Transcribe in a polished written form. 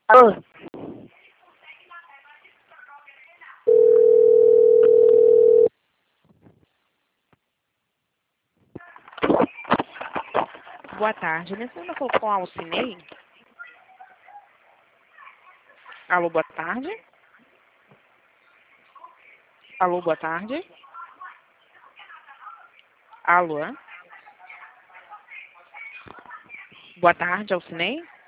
Alô? Boa tarde. Nesse momento eu com a Alcinei. Alô, boa tarde. Alô, boa tarde. Alô. Boa tarde, Alcinei.